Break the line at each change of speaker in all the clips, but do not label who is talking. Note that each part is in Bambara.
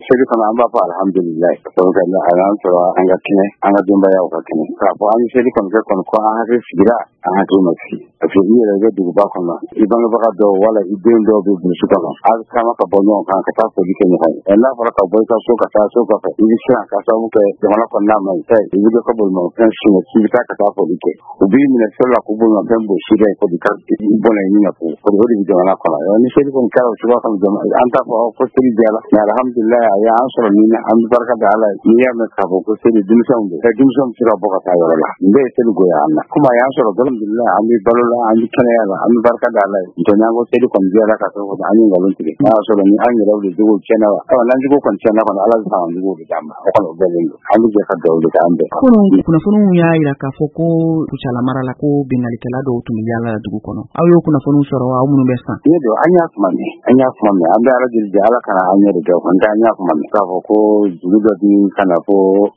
sai kana an ba fa alhamdulillah to ga an tsara an ga kine an ga dumba ya ka kine ka fa an sai kana ko an ha sai gida an ha to maki a fi iya da dubu ba kana idan ba ka do wala idin do bi su kana an kama ka bonyo kan ka ta ko dike ne hai Allah fara ka boy ka so ka ta so ka fa idi shi ka sa muke da wala kana mai sai idi ka bol mo kan shi ne ki ka ta ko dike ubi min sala ko bol mo kan bo shi da ko dika bona ni na ko wodi da wala kana ni sai ko ka so ka jama'a an ta ko sai da alhamdulillah ya ansoro ni an barka da Allah ni ya me ka ko sai dimsan da dimsan tira boka ta yara be sai go ya Allah kuma ya ansoro alhamdulillah an balola an kana ya an barka da Allah to na go sai ko biya ka so da an galon tire na so da ni an yi rawu da go kenan wa nan go kon kenan ko Allah ta an go da dama ko ko belin an je ka da da an be
kuna funu ya ira ka foko tuchala marala ko binali kala do tumi yala dugu kono ayo kuna funu soro wa mun be san
yedo anya kuma ne an da rajul jala kana anya da ko da anya kuma ka ko duga di kana ko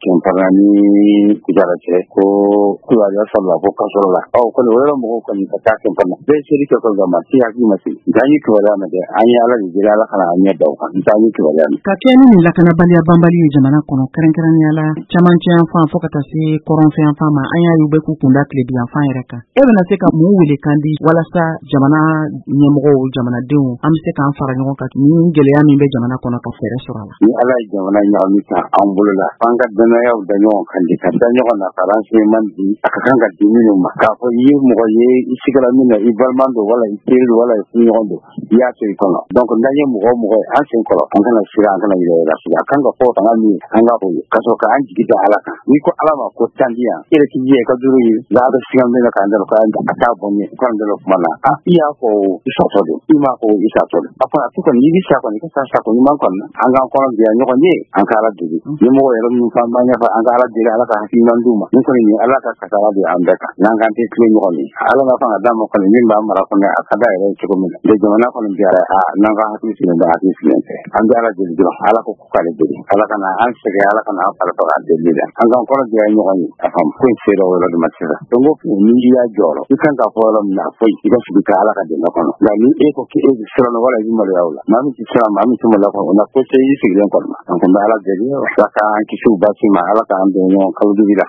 kemparani kujara ce ko kuwa ya sallah ko kasola ko ne wala mo ko ni ta kemparna be shiri ko ga ma ti aki masi dani ko wala ma de anya ala di jala kana anya da ko dani ko wala
ka keni ni la kana bali bambali jamana kono karen yala chaman tian fa fokata si koron fe fa ma anya yu be ku kunda kle di fa yereka e bana se ka mu wele kandi wala sa jamana nyemgo jamana dewu am se ka fara nyon ka ni gele ya mi be jamana kono ka fere surala
ni ala jamana nyamita ambulula panga dana ya da nyon kandi ka da nyon na faransi man di aka kanga di minu ma ka ko yi mo ye isigala mina ibalmando wala ikiri wala nyondo ya ce kono donc ndanye mo an sen kono an kana sira an kana ile la sira kanga ko tanga ni an ga ko kaso ka an jigita alaka ni ko alama ko tandiya ire ki je ka duru yi da da singa mena ka andalo ka ata bonni ko andalo mana iya ko isa todo ima ko isa todo apa tukan ni bisa ko ni ka sa ko ni man kon an ga ko biya nyoko ni an kala digi ni mo yero ni fa manya fa an kala digi alaka fi nan duma ni ko ni alaka ka kala bi an beka nan ga te kle nyoko ni ala na fa da mo ko ni ba mara ko ne akada ire ko mi de jona ko ni biya nan ga hatu sin da hatu sin an ga ala digi ala ko ka le digi ala kana an se ga ala kana para to ade digi an ga ko biya nyoko ni afam ko se ro wala ma se to ngo ni ya joro kan ka fo na fo ida su ka ala ka de na ko da ni e ko ke e sira no wala ji mala yaula ma mi sira ma mi tuma la ko na ko se yi sigren ko ma an ko ala de ni ka ka an ki su ba si ma ala ka an de no ka du bila